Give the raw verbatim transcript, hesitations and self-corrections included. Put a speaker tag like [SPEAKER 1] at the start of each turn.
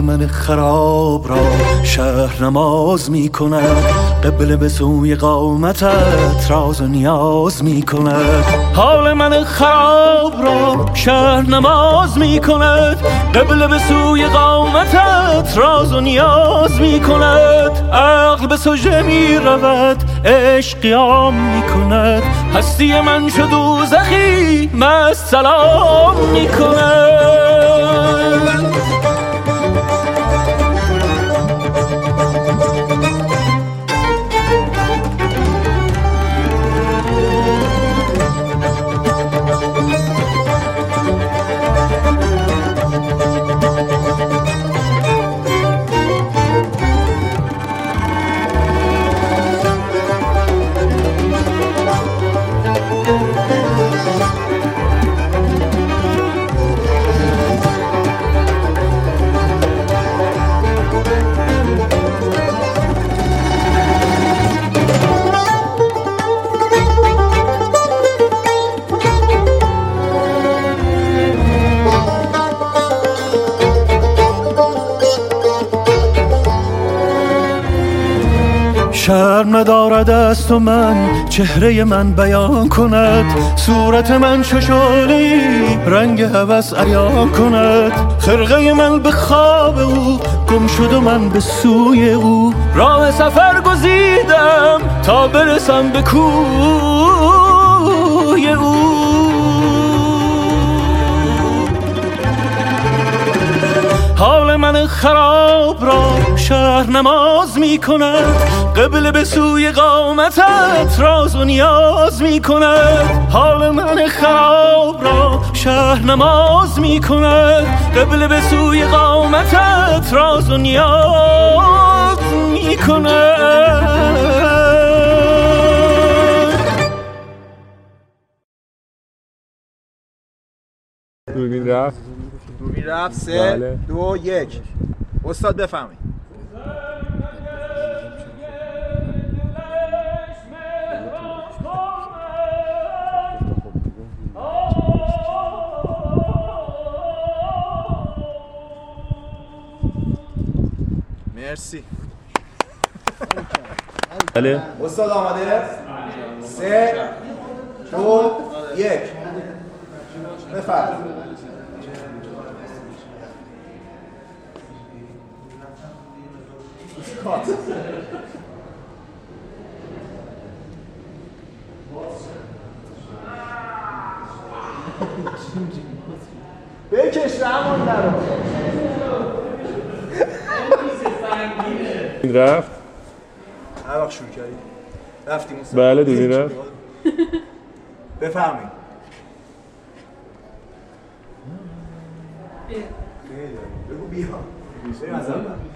[SPEAKER 1] من خراب را شهر نماز می کند، قبله به سوی قامتت راز و نیاز می کند. حال من خراب را شهر نماز می کند، قبله به سوی قامتت راز و نیاز می کند. عقل به سجده می رود، عشق قیام می کند، هستی من شد دوزخی مست سلام می کند. شرم ندارد از تو من چهره من بیان کند، صورت من چو شعله‌ای رنگ هوس عیان کند. خرقه من به خواب او گم شد و من به سوی او، راه سفر گزیدم تا برسم به کوی او. حال من خراب را شهر نماز می کند، قبله به سوی قامتت راز و نیاز می کند. حال من خراب را شهر نماز می کند، قبله به سوی قامتت راز و نیاز می کند.
[SPEAKER 2] دوربین رفت
[SPEAKER 3] دوربین رفت سه
[SPEAKER 2] بله.
[SPEAKER 3] دو یک. استاد بفهمید. مرسی.
[SPEAKER 2] بله.
[SPEAKER 3] استاد آماده؟ سه دو یک. بفرمایید. بکش رحمان درو.
[SPEAKER 2] این رفت؟
[SPEAKER 3] هر وقت شروع کردید رفتیم استاد.
[SPEAKER 2] بله دوربین رفت.
[SPEAKER 3] بفرمایید. بگو بیا. بریم از اول.